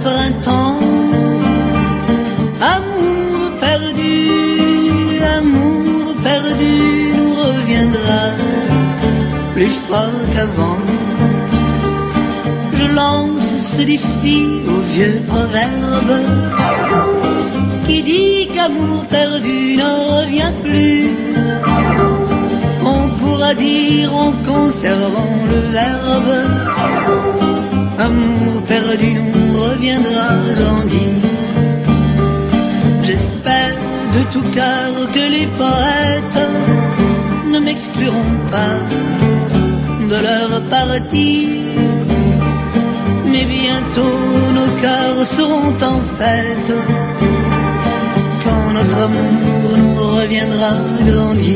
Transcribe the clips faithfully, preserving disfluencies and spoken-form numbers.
printemps. Amour perdu, amour perdu nous reviendra plus fort qu'avant. Je lance ce défi au vieux proverbe qui dit qu'amour perdu ne revient plus. On pourra dire en conservant le verbe, amour perdu nous reviendra grandi. J'espère de tout cœur que les poètes ne m'excluront pas de leur partie. Mais bientôt nos cœurs seront en fête quand notre amour nous reviendra grandi.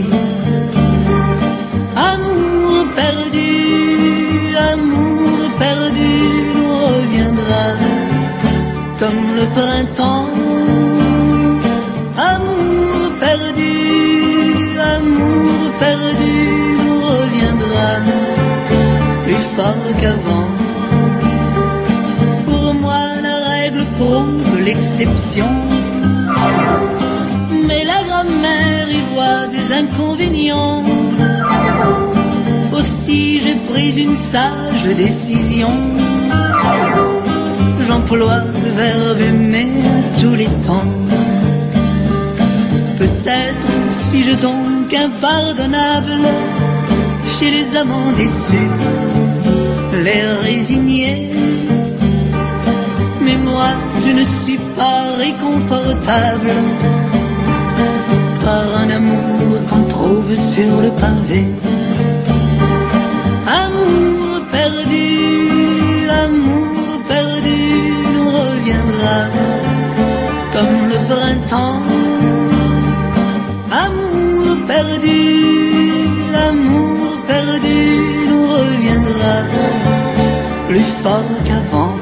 Amour perdu, amour perdu nous reviendra comme le printemps. Amour perdu, amour perdu nous reviendra plus fort qu'avant. Pour moi la règle prouve l'exception, mais la grammaire y voit des inconvénients. Aussi j'ai pris une sage décision, j'emploie le verbe aimer à tous les temps. Peut-être suis-je donc impardonnable chez les amants déçus, les résignés. Mais moi je ne suis pas réconfortable par un amour qu'on trouve sur le pavé. Amour perdu, amour perdu nous reviendra comme le printemps. Amour perdu, amour perdu nous reviendra plus fort qu'avant.